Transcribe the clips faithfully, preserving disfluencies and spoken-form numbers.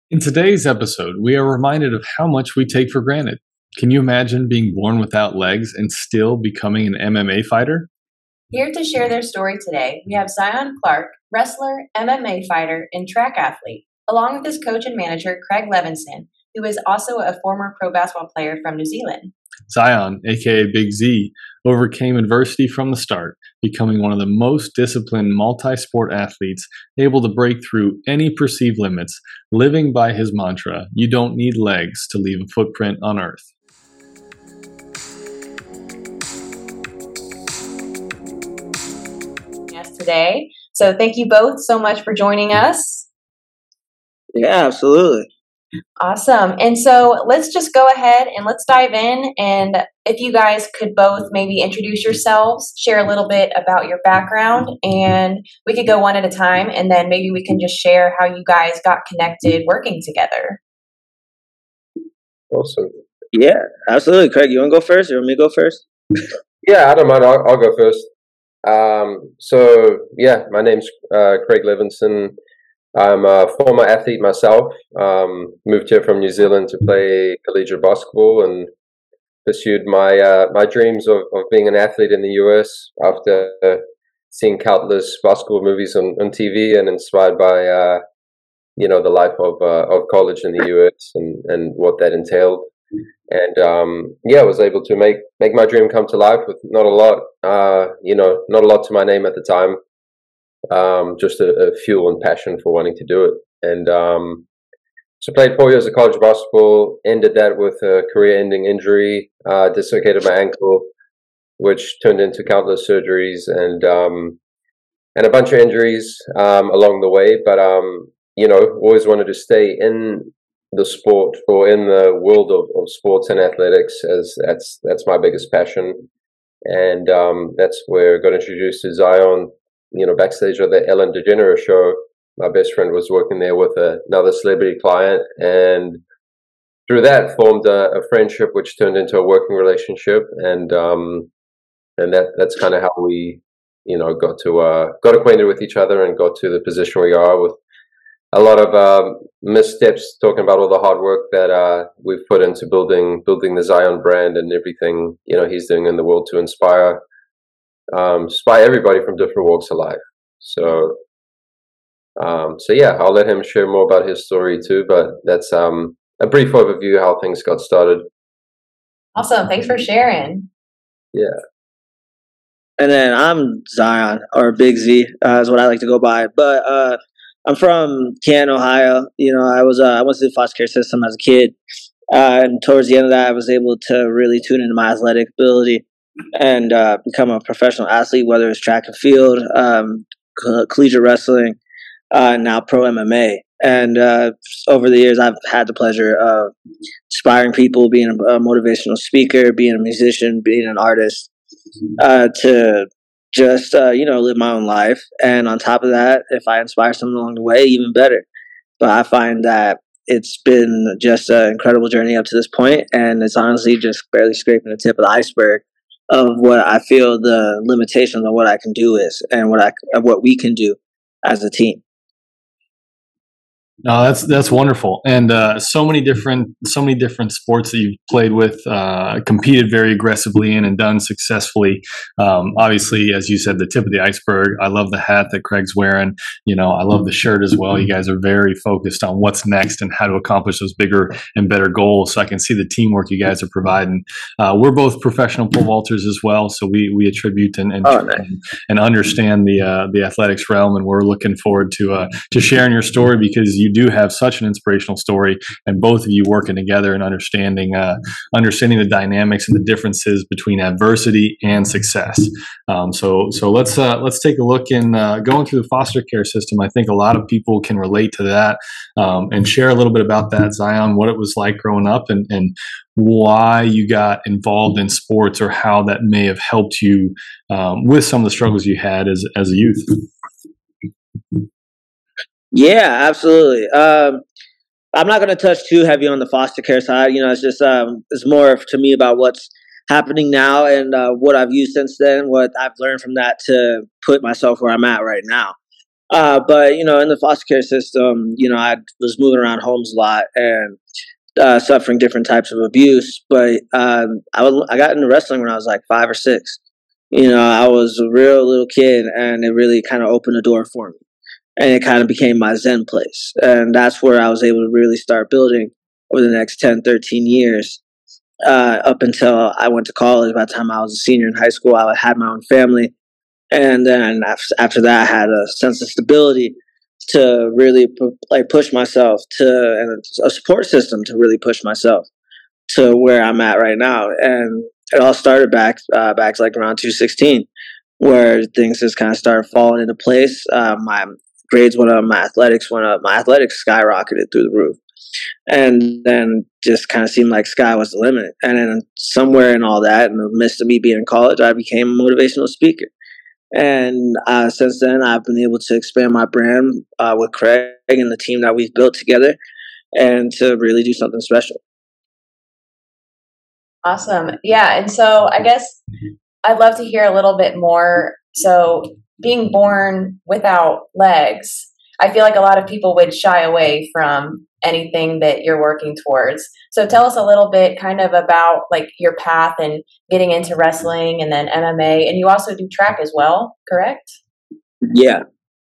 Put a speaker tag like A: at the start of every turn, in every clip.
A: In today's episode, we are reminded of how much we take for granted. Can you imagine being born without legs and still becoming an M M A fighter?
B: Here to share their story today, we have Zion Clark, wrestler, M M A fighter, and track athlete, along with his coach and manager, Craig Levinson, who is also a former pro basketball player from New Zealand.
A: Zion, aka Big Z, overcame adversity from the start, becoming one of the most disciplined multi sport athletes, able to break through any perceived limits, living by his mantra, "You don't need legs to leave a footprint on earth."
B: Yes, today. So thank you both so much for joining us.
C: Yeah, absolutely.
B: Awesome. And so let's just go ahead and let's dive in. And if you guys could both maybe introduce yourselves, share a little bit about your background, and we could go one at a time. And then maybe we can just share how you guys got connected working together.
D: Awesome.
C: Yeah, absolutely. Craig, you want to go first or you want me to go first?
D: Yeah, I don't mind. I'll, I'll go first. Um, so, yeah, my name's uh, Craig Levinson. I'm a former athlete myself. Um, moved here from New Zealand to play collegiate basketball and pursued my uh, my dreams of, of being an athlete in the U S after seeing countless basketball movies on, on T V and inspired by uh, you know the life of uh, of college in the U S and, and what that entailed. And um, yeah, I was able to make make my dream come to life with not a lot, uh, you know, not a lot to my name at the time. Um, just a, a fuel and passion for wanting to do it. And um, so played four years of college basketball, ended that with a career-ending injury, uh, dislocated my ankle, which turned into countless surgeries and um, and a bunch of injuries um, along the way. But, um, you know, always wanted to stay in the sport or in the world of, of sports and athletics, as that's that's my biggest passion. And um, that's where I got introduced to Zion. You know, backstage of the Ellen DeGeneres show, my best friend was working there with a, another celebrity client, and through that formed a, a friendship, which turned into a working relationship, and um, and that that's kind of how we, you know, got to uh, got acquainted with each other and got to the position we are with a lot of um, missteps, talking about all the hard work that uh, we've put into building building the Zion brand and everything, you know, he's doing in the world to inspire. Um, inspire everybody from different walks of life. So, um, so yeah, I'll let him share more about his story too. But that's um, a brief overview of how things got started.
B: Awesome. Thanks for sharing.
D: Yeah.
C: And then I'm Zion, or Big Z, uh, is what I like to go by. But uh, I'm from Canton, Ohio. You know, I was uh, I went through the foster care system as a kid, uh, and towards the end of that, I was able to really tune into my athletic ability and uh, become a professional athlete, whether it's track and field, um, co- collegiate wrestling, uh, now pro M M A. And uh, over the years, I've had the pleasure of inspiring people, being a, a motivational speaker, being a musician, being an artist, uh, to just, uh, you know, live my own life. And on top of that, if I inspire someone along the way, even better. But I find that it's been just an incredible journey up to this point, and it's honestly just barely scraping the tip of the iceberg of what I feel the limitations of what I can do is, and what I of what we can do as a team.
A: No, that's that's wonderful, and uh, so many different so many different sports that you've played with, uh, competed very aggressively in, and done successfully. Um, obviously, as you said, the tip of the iceberg. I love the hat that Craig's wearing. You know, I love the shirt as well. You guys are very focused on what's next and how to accomplish those bigger and better goals. So I can see the teamwork you guys are providing. Uh, we're both professional pole vaulters as well, so we we attribute and and,
C: Oh, nice.
A: and understand the uh, the athletics realm, and we're looking forward to uh, to sharing your story, because you do have such an inspirational story, and both of you working together and understanding uh, understanding the dynamics and the differences between adversity and success. Um, so so let's uh, let's take a look in uh, going through the foster care system. I think a lot of people can relate to that, um, and share a little bit about that, Zion, what it was like growing up, and and why you got involved in sports, or how that may have helped you um, with some of the struggles you had as as a youth.
C: Yeah, absolutely. Um, I'm not going to touch too heavy on the foster care side. You know, it's just um, it's more to me about what's happening now and uh, what I've used since then, what I've learned from that to put myself where I'm at right now. Uh, but you know, in the foster care system, you know, I was moving around homes a lot and uh, suffering different types of abuse. But um, I was I got into wrestling when I was like five or six. You know, I was a real little kid, and it really kind of opened the door for me, and it kind of became my zen place. And that's where I was able to really start building over the next ten, thirteen years. Uh, up until I went to college. By the time I was a senior in high school, I had my own family. And then after that, I had a sense of stability to really pu- like push myself to, and a support system to really push myself to where I'm at right now. And it all started back, uh, back to like around two sixteen, where things just kind of started falling into place. Uh, my grades went up, my athletics went up, my athletics skyrocketed through the roof. And then just kind of seemed like sky was the limit. And then somewhere in all that, in the midst of me being in college, I became a motivational speaker. And uh, since then, I've been able to expand my brand uh, with Craig and the team that we've built together, and to really do something special.
B: Awesome. Yeah. And so I guess I'd love to hear a little bit more. So being born without legs, I feel like a lot of people would shy away from anything that you're working towards. So tell us a little bit kind of about like your path and getting into wrestling and then M M A. And you also do track as well, correct?
C: Yeah.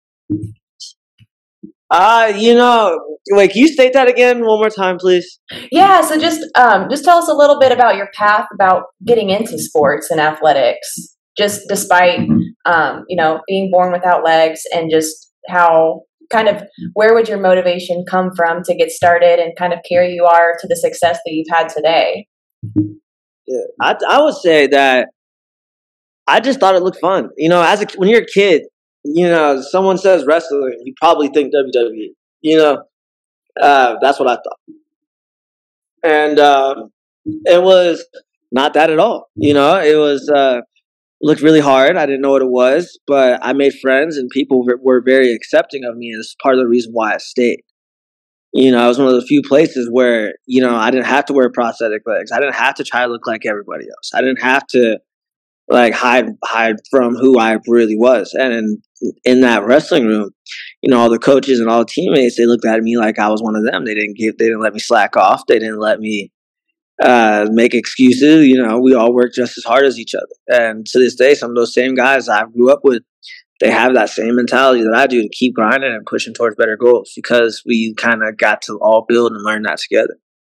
C: Uh, you know, wait, can you state that again one more time, please?
B: Yeah, so just um just tell us a little bit about your path about getting into sports and athletics, just despite um, you know, being born without legs, and just how kind of where would your motivation come from to get started and kind of carry you are to the success that you've had today?
C: Yeah, I I would say that I just thought it looked fun. You know, as a when you're a kid, you know, someone says wrestling, you probably think W W E. You know, uh, that's what I thought, and um, it was not that at all. You know, it was uh, looked really hard. I didn't know what it was, but I made friends, and people were, were very accepting of me, and it's part of the reason why I stayed. You know, I was one of the few places where, you know, I didn't have to wear prosthetic legs. I didn't have to try to look like everybody else. I didn't have to like hide hide from who I really was. And in, in that wrestling room, you know, all the coaches and all the teammates, they looked at me like I was one of them. They didn't give, they didn't let me slack off. They didn't let me uh, make excuses. You know, we all work just as hard as each other. And to this day, some of those same guys I grew up with, they have that same mentality that I do to keep grinding and pushing towards better goals, because we kind of got to all build and learn that together.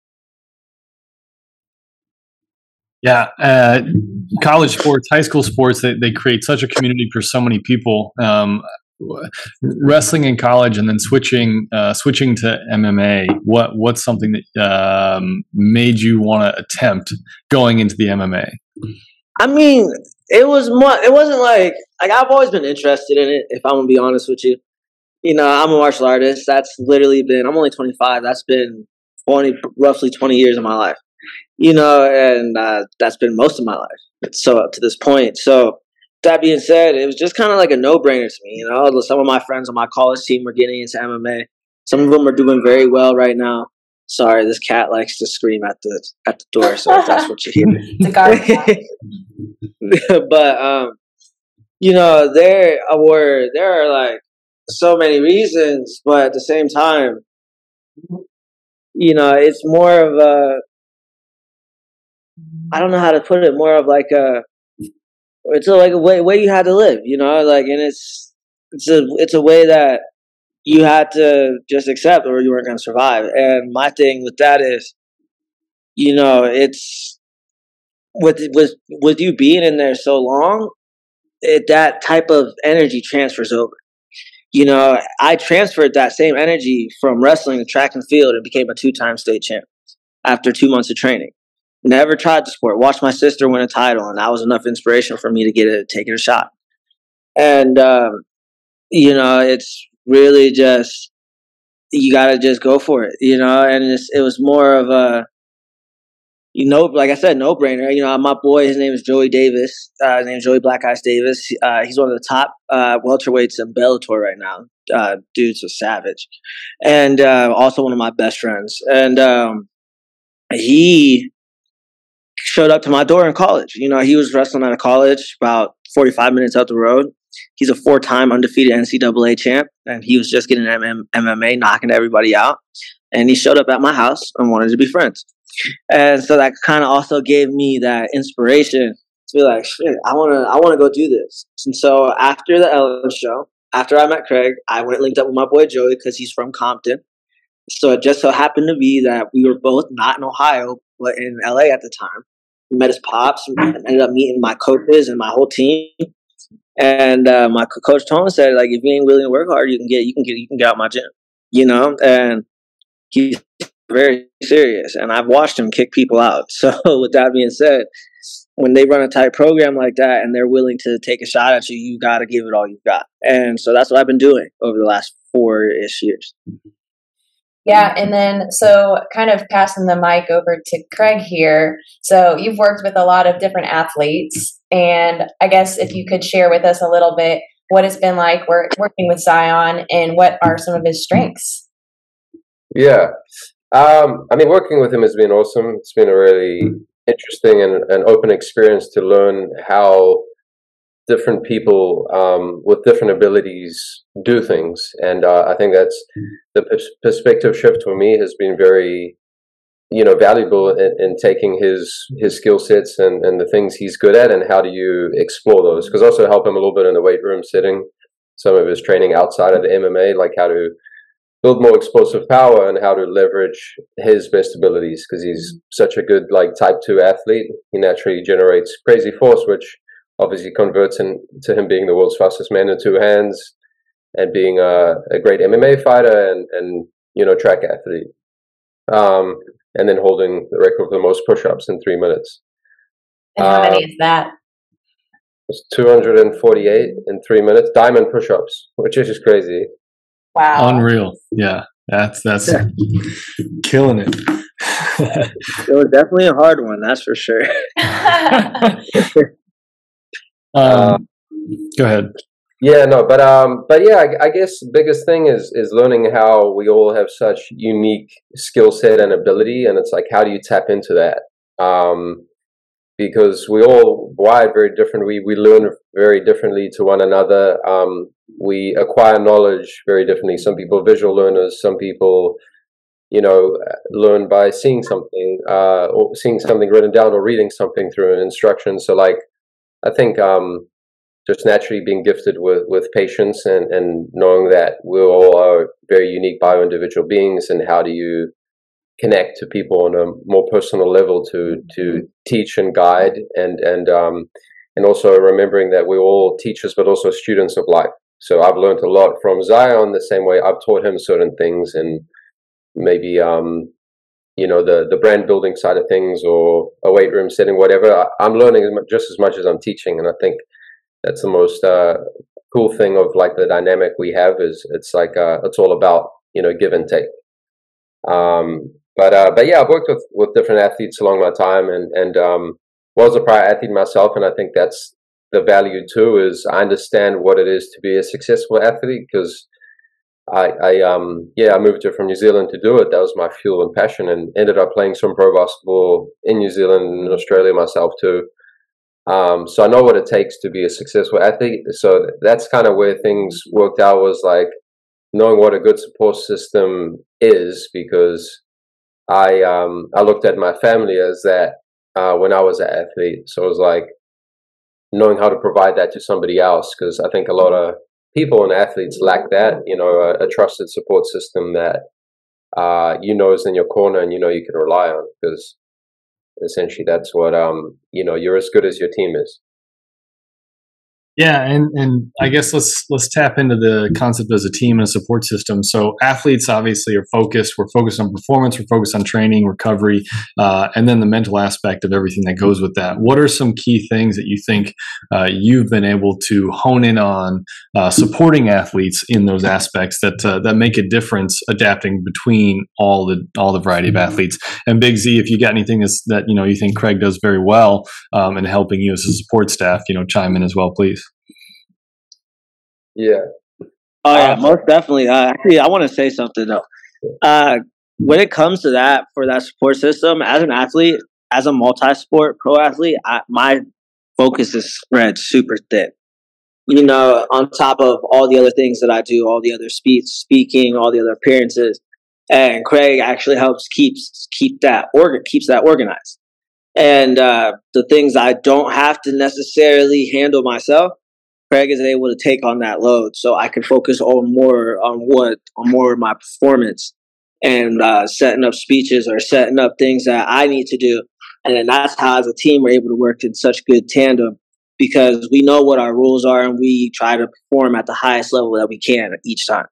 A: Yeah, uh, college sports, high school sports, they, they create such a community for so many people. Um, wrestling in college and then switching uh, switching to M M A, what what's something that um, made you want to attempt going into the M M A?
C: I mean, it was more, it wasn't like, like I've always been interested in it, if I'm going to be honest with you. You know, I'm a martial artist. That's literally been, I'm only twenty-five. That's been twenty, roughly twenty years of my life. You know, and uh, that's been most of my life. So up to this point. So that being said, it was just kind of like a no-brainer to me. You know, some of my friends on my college team were getting into M M A. Some of them are doing very well right now. Sorry, this cat likes to scream at the at the door, so if that's what you hear.
B: It's a guard.
C: But um, you know, there were there are like so many reasons, but at the same time, you know, it's more of a, I don't know how to put it, more of like a, it's a, like a way way you had to live, you know, like, and it's it's a it's a way that you had to just accept, or you weren't going to survive. And my thing with that is, you know, it's with with with you being in there so long, it, that type of energy transfers over. You know, I transferred that same energy from wrestling to track and field and became a two-time state champ after two months of training. Never tried the sport. Watched my sister win a title, and that was enough inspiration for me to get it, take it a shot. And um, you know, it's really just, you got to just go for it. You know, and it's, it was more of a, you know, like I said, no brainer. You know, my boy, his name is Joey Davis. Uh, his name is Joey Black Ice Davis. Uh, he's one of the top uh, welterweights in Bellator right now. Uh, dude's a savage, and uh, also one of my best friends. And um, he showed up to my door in college. You know, he was wrestling out of college, about forty-five minutes out the road. He's a four-time undefeated N C double A champ, and he was just getting M M A, knocking everybody out. And he showed up at my house and wanted to be friends. And so that kind of also gave me that inspiration to be like, shit, I want to I want to go do this. And so after the Ellen show, after I met Craig, I went and linked up with my boy Joey because he's from Compton. So it just so happened to be that we were both not in Ohio, but in L A at the time. We met his pops and ended up meeting my coaches and my whole team. And uh, my coach Tone said, like, if you ain't willing to work hard, you can get you can get you can get out my gym, you know. And he's very serious, and I've watched him kick people out. So with that being said, when they run a tight program like that and they're willing to take a shot at you, you got to give it all you've got. And so that's what I've been doing over the last four-ish years.
B: Yeah, and then so kind of passing the mic over to Craig here. So you've worked with a lot of different athletes, and I guess if you could share with us a little bit what it's been like work, working with Zion and what are some of his strengths.
D: Yeah. Um, I mean, working with him has been awesome. It's been a really interesting and, and open experience to learn how different people um, with different abilities do things. And uh, I think that's the pers- perspective shift for me has been very, you know, valuable in, in taking his his skill sets and, and the things he's good at and how do you explore those. Because also help him a little bit in the weight room setting, some of his training outside of the M M A, like how to build more explosive power and how to leverage his best abilities, because he's such a good like type two athlete. He naturally generates crazy force, which obviously converts into him being the world's fastest man in two hands and being a, a great M M A fighter and, and you know, track athlete. Um, and then holding the record for the most push-ups in three minutes.
B: And how
D: um,
B: many is that?
D: It's two hundred forty-eight in three minutes, diamond push-ups, which is just crazy.
B: Wow.
A: Unreal. Yeah. That's, that's yeah. Killing it.
C: It was definitely a hard one, that's for sure.
A: um, uh, go ahead.
D: Yeah, no, but um, but yeah, I, I guess the biggest thing is is learning how we all have such unique skill set and ability, and it's like, how do you tap into that? Um, because we all wired very differently. We learn very differently to one another. Um, we acquire knowledge very differently. Some people are visual learners. Some people, you know, learn by seeing something, uh, or seeing something written down, or reading something through an instruction. So, like, I think um, just naturally being gifted with with patience and and knowing that we all are very unique bio-individual beings, and how do you connect to people on a more personal level to to teach and guide, and and um and also remembering that we're all teachers but also students of life. So I've learned a lot from Zion the same way I've taught him certain things, and maybe um you know the the brand building side of things or a weight room setting, whatever. I'm learning just as much as I'm teaching, and I think that's the most uh cool thing of like the dynamic we have is it's like uh it's all about, you know, give and take. um But uh, but yeah, I've worked with, with different athletes along my time, and and um, was a prior athlete myself, and I think that's the value too. Is I understand what it is to be a successful athlete, because I, I um yeah I moved here from New Zealand to do it. That was my fuel and passion, and ended up playing some pro basketball in New Zealand and Australia myself too. Um, so I know what it takes to be a successful athlete. So that's kind of where things worked out, was like knowing what a good support system is, because I um I looked at my family as that uh, when I was an athlete. So it was like knowing how to provide that to somebody else, because I think a lot of people and athletes lack that, you know, a, a trusted support system that uh, you know is in your corner and you know you can rely on, because essentially that's what um you know you're as good as your team is.
A: Yeah, and, and I guess let's let's tap into the concept as a team and a support system. So athletes obviously are focused. We're focused on performance. We're focused on training, recovery, uh, and then the mental aspect of everything that goes with that. What are some key things that you think uh, you've been able to hone in on uh, supporting athletes in those aspects that uh, that make a difference, adapting between all the all the variety of athletes? And Big Z, if you got anything that's, that you know you think Craig does very well um, in helping you as a support staff, you know, chime in as well, please.
D: Yeah.
C: Oh yeah, uh, most definitely. Uh, actually, I want to say something though. Uh, when it comes to that, for that support system, as an athlete, as a multi-sport pro athlete, I, my focus is spread super thin. you know, on top of all the other things that I do, all the other speech, speaking, all the other appearances. And Craig actually helps keeps keep that organ keeps that organized. And uh, the things I don't have to necessarily handle myself, Craig is able to take on that load, so I can focus on more on what on more of my performance and uh, setting up speeches or setting up things that I need to do. And then that's how, as a team, we're able to work in such good tandem because we know what our rules are and we try to perform at the highest level that we can each time.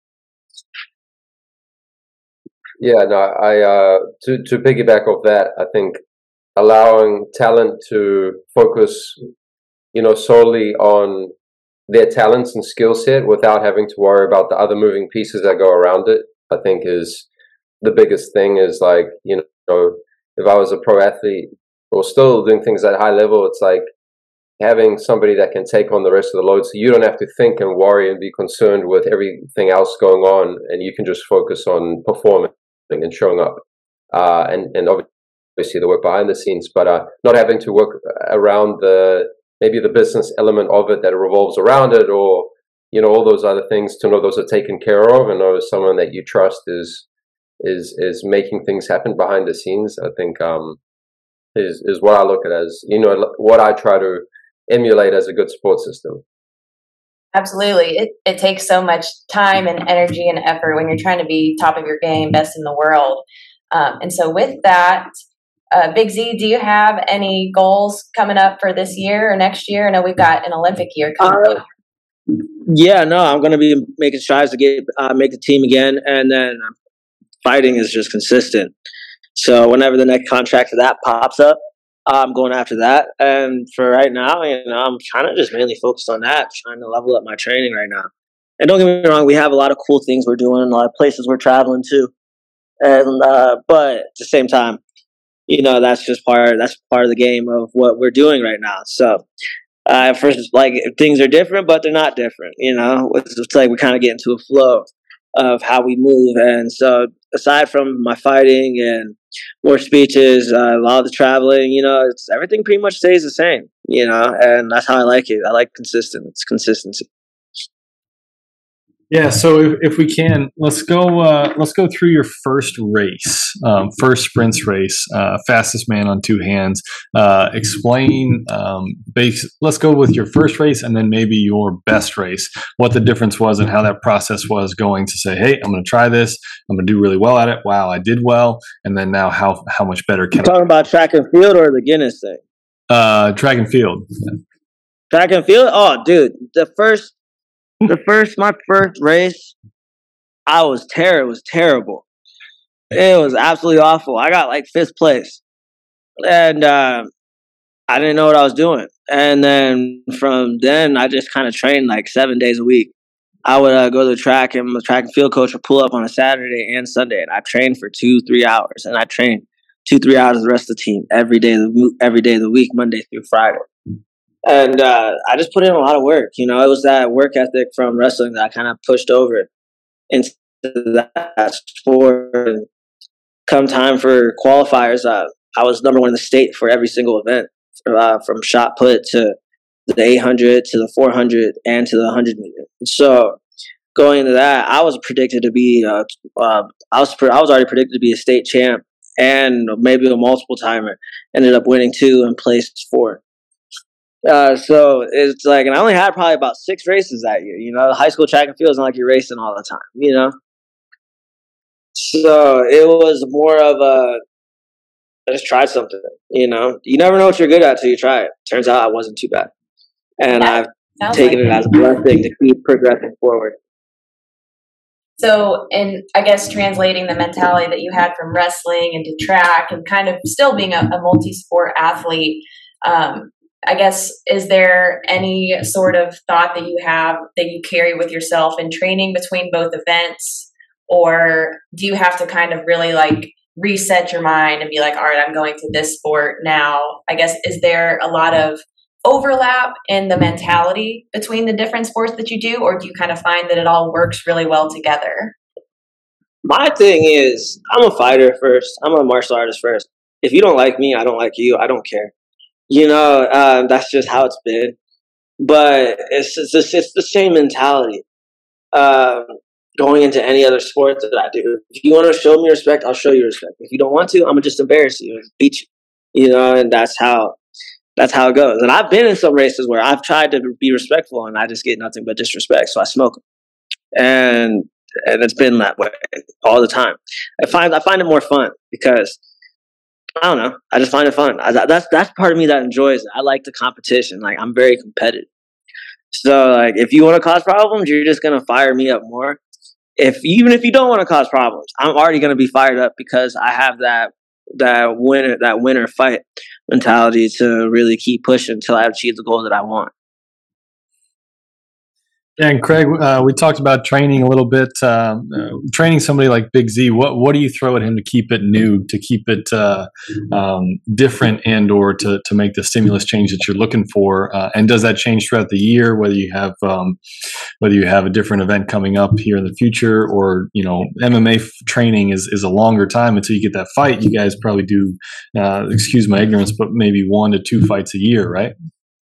D: Yeah, no, I uh, to to piggyback off that, I think allowing talent to focus, you know, solely on their talents and skill set without having to worry about the other moving pieces that go around it, I think is the biggest thing. Is like, you know, if I was a pro athlete or still doing things at high level, it's like having somebody that can take on the rest of the load, so you don't have to think and worry and be concerned with everything else going on, and you can just focus on performing and showing up, uh, and and obviously the work behind the scenes, but uh, not having to work around the maybe the business element of it that revolves around it, or you know, all those other things. To know those are taken care of, and know someone that you trust is is is making things happen behind the scenes. I think um, is is what I look at as, you know, what I try to emulate as a good support system.
B: Absolutely. It, it takes so much time and energy and effort when you're trying to be top of your game, best in the world. Um, and so with that, uh, Big Z, do you have any goals coming up for this year or next year? I know we've got an Olympic year coming
C: uh,
B: up.
C: Yeah, no, I'm going to be making strides to get uh, make the team again. And then fighting is just consistent. So whenever the next contract for that pops up, I'm going after that. And for right now, you know, I'm kind of just mainly focused on that, trying to level up my training right now. And don't get me wrong, we have a lot of cool things we're doing, a lot of places we're traveling to. And uh, but at the same time, you know, that's just part that's part of the game of what we're doing right now. So uh, first, like, things are different, but they're not different. You know, it's, it's like we kind of get into a flow of how we move. And so aside from my fighting and more speeches, uh, a lot of the traveling, you know, it's everything pretty much stays the same, you know, and that's how I like it. I like consistent. It's consistency.
A: Yeah, so if, if we can, let's go. Uh, let's go through your first race, um, first sprints race, uh, fastest man on two hands. Uh, explain. Um, base. Let's go with your first race, and then maybe your best race. What the difference was, and how that process was going to say, "Hey, I'm going to try this. I'm going to do really well at it. Wow, I did well." And then now, how how much better can
C: You're talking
A: I?
C: about track and field or the Guinness thing?
A: Uh, track and field.
C: Track and field. Oh, dude, the first. The first, my first race, I was terrible. It was terrible. It was absolutely awful. I got like fifth place, and uh, I didn't know what I was doing. And then from then, I just kind of trained like seven days a week. I would uh, go to the track, and the track and field coach would pull up on a Saturday and Sunday, and I trained for two, three hours, and I trained two, three hours with the rest of the team every day, of the, every day of the week, Monday through Friday. And uh, I just put in a lot of work. You know, it was that work ethic from wrestling that I kind of pushed over into that sport. And come time for qualifiers, uh, I was number one in the state for every single event, uh, from shot put to the eight hundred to the four hundred and to the one hundred meter. So going into that, I was predicted to be, uh, uh, I was pre- I was already predicted to be a state champ and maybe a multiple timer. Ended up winning two and placed four. Uh, so it's like, and I only had probably about six races that year. You know, the high school track and field is not like you're racing all the time, you know? So it was more of a, I just tried something, you know? You never know what you're good at till you try it. Turns out I wasn't too bad. And
B: That
C: I've taken
B: like
C: it as a blessing to keep progressing forward.
B: So, in I guess translating the mentality that you had from wrestling into track and kind of still being a, a multi-sport athlete, um, I guess, is there any sort of thought that you have that you carry with yourself in training between both events? Or do you have to kind of really like reset your mind and be like, all right, I'm going to this sport now? I guess, is there a lot of overlap in the mentality between the different sports that you do? Or do you kind of find that it all works really well together?
C: My thing is, I'm a fighter first. I'm a martial artist first. If you don't like me, I don't like you. I don't care. You know, uh, that's just how it's been. but it's it's, the- it's the same mentality. Um, going into any other sport that I do, if you want to show me respect, I'll show you respect. If you don't want to, I'm gonna just embarrass you and beat you. You know, and that's how that's how it goes. And I've been in some races where I've tried to be respectful, and I just get nothing but disrespect. So I smoke them, and and it's been that way all the time. I find I find it more fun because I don't know. I just find it fun. I, that's that's part of me that enjoys it. I like the competition. Like I'm very competitive. So like if you want to cause problems, you're just gonna fire me up more. If even if you don't want to cause problems, I'm already gonna be fired up because I have that that winner that winner fight mentality to really keep pushing until I achieve the goal that I want.
A: Yeah, and Craig, uh, we talked about training a little bit. Um, uh, training somebody like Big Z, what what do you throw at him to keep it new, to keep it uh, um, different, and or to to make the stimulus change that you're looking for? Uh, and does that change throughout the year, whether you have um, whether you have a different event coming up here in the future, or you know, M M A f- training is is a longer time until you get that fight. You guys probably do, uh, excuse my ignorance, but maybe one to two fights a year, right?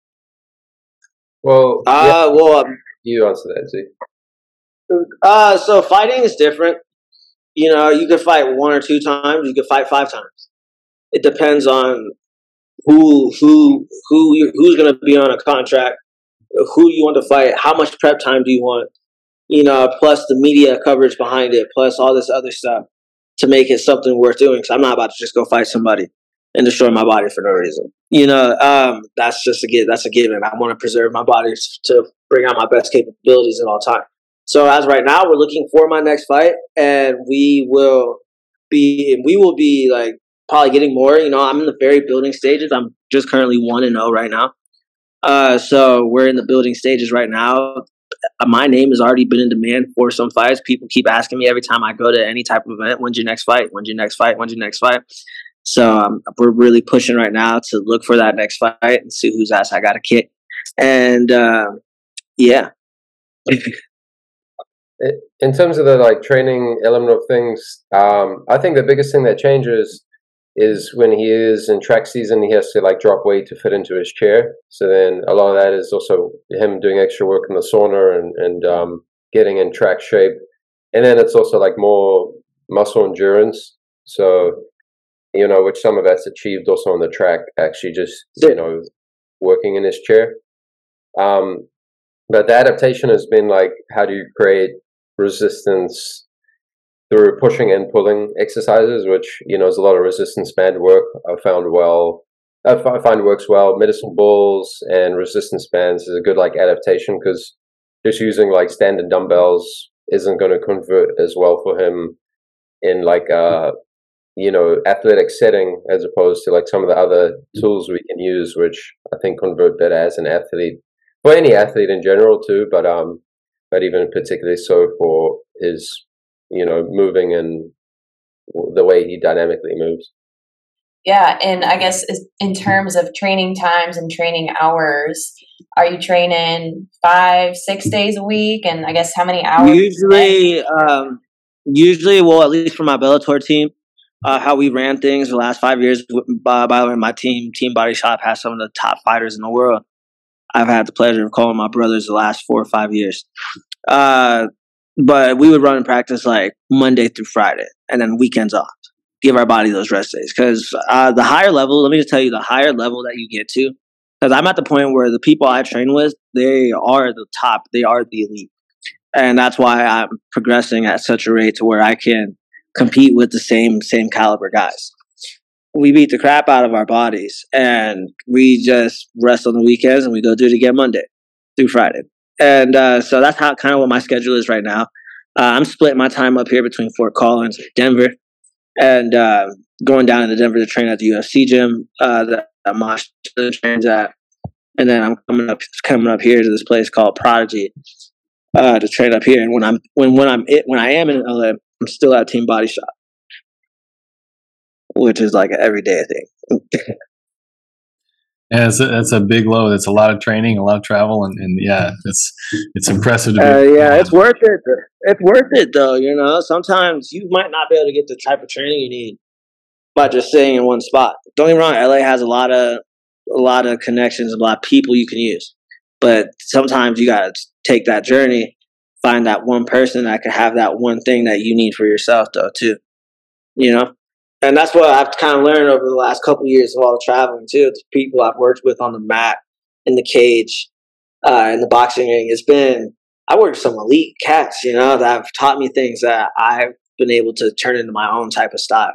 D: Well, yeah,
C: Uh, well, um,
D: you answer that, Z.
C: uh, so fighting is different. You know, you could fight one or two times. You could fight five times. It depends on who who who you, who's going to be on a contract, who you want to fight, how much prep time do you want, you know, plus the media coverage behind it, plus all this other stuff to make it something worth doing. Because I'm not about to just go fight somebody and destroy my body for no reason. You know, um, that's just a give. That's a given. I want to preserve my body to bring out my best capabilities at all time. So as right now, we're looking for my next fight, and we will be we will be like probably getting more. You know, I'm in the very building stages. I'm just currently one and zero right now. Uh, so we're in the building stages right now. Uh, my name has already been in demand for some fights. People keep asking me every time I go to any type of event, when's your next fight? When's your next fight? When's your next fight? So um, we're really pushing right now to look for that next fight and see whose ass I got to kick. And uh, yeah.
D: In terms of the like training element of things, um, I think the biggest thing that changes is when he is in track season, he has to like drop weight to fit into his chair. So then a lot of that is also him doing extra work in the sauna and, and um, getting in track shape. And then it's also like more muscle endurance. So, you know, which some of that's achieved also on the track, actually just, you know, working in his chair. Um, but the adaptation has been like, how do you create resistance through pushing and pulling exercises, which, you know, is a lot of resistance band work. I found well, I find works well. Medicine balls and resistance bands is a good like adaptation because just using like standard dumbbells isn't going to convert as well for him in like a, you know, athletic setting as opposed to like some of the other tools we can use, which I think convert better as an athlete, for any athlete in general too, but um, but even particularly so for his, you know, moving and the way he dynamically moves.
B: Yeah, and I guess in terms of training times and training hours, are you training five, six days a week? And I guess how many hours?
C: Usually, um, usually, well, at least for my Bellator team, uh, how we ran things the last five years. By, by the way, my team, Team Body Shop, has some of the top fighters in the world. I've had the pleasure of calling my brothers the last four or five years. Uh, but we would run in practice like Monday through Friday, and then weekends off. Give our body those rest days. Because uh, the higher level, let me just tell you, the higher level that you get to, because I'm at the point where the people I train with, they are the top. They are the elite. And that's why I'm progressing at such a rate to where I can compete with the same same caliber guys. We beat the crap out of our bodies, and we just rest on the weekends, and we go do it again Monday through Friday. And uh, so that's how kind of what my schedule is right now. Uh, I'm splitting my time up here between Fort Collins and Denver, and uh, going down into Denver to train at the U F C gym uh, that my trains at, and then I'm coming up coming up here to this place called Prodigy uh, to train up here. And when I'm when when I'm it, when I am in L A, I'm still at Team Body Shop, which is like an everyday thing.
A: Yeah, it's a, that's a big load. It's a lot of training, a lot of travel, and, and yeah, it's it's impressive to be.
C: Uh, yeah, it's worth it. It's worth it though. You know, sometimes you might not be able to get the type of training you need by just staying in one spot. Don't get me wrong. L A has a lot of a lot of connections, a lot of people you can use. But sometimes you got to take that journey, find that one person that could have that one thing that you need for yourself, though, too. You know? And that's what I've kind of learned over the last couple of years of all the traveling, too. The people I've worked with on the mat, in the cage, uh, in the boxing ring. It's been, I worked with some elite cats, you know, that have taught me things that I've been able to turn into my own type of style.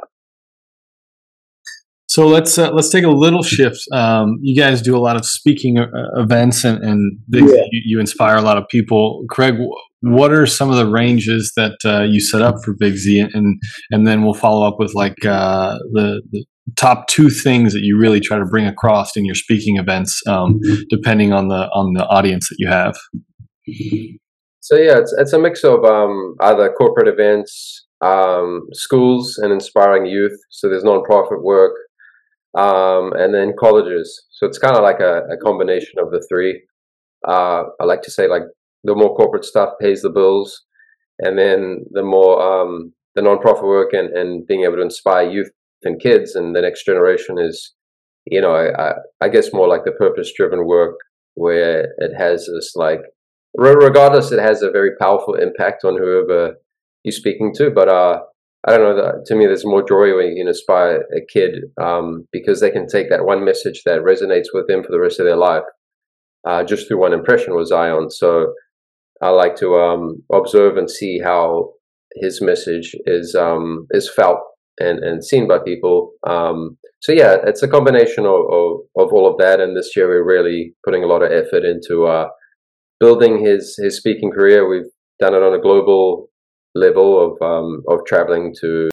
A: So let's uh, let's take a little shift. Um, you guys do a lot of speaking uh, events, and, and Big Z,
C: Yeah.
A: you, you inspire a lot of people. Craig, what are some of the ranges that uh, you set up for Big Z, and and then we'll follow up with like uh, the, the top two things that you really try to bring across in your speaking events, um, depending on the on the audience that you have.
D: So yeah, it's it's a mix of um, either corporate events, um, schools, and inspiring youth. So there's nonprofit work. Um, and then colleges. So it's kind of like a, a combination of the three. Uh, I like to say like the more corporate stuff pays the bills, and then the more um, the nonprofit work and, and being able to inspire youth and kids and the next generation is, you know, I, I, I guess more like the purpose-driven work where it has this like, regardless, it has a very powerful impact on whoever you're speaking to. But uh, I don't know, that, to me, there's more joy when you can inspire a kid um, because they can take that one message that resonates with them for the rest of their life uh, just through one impression with Zion. So I like to um, observe and see how his message is um, is felt and, and seen by people. Um, so yeah, it's a combination of, of, of all of that. And this year we're really putting a lot of effort into uh, building his, his speaking career. We've done it on a global level of um, of traveling to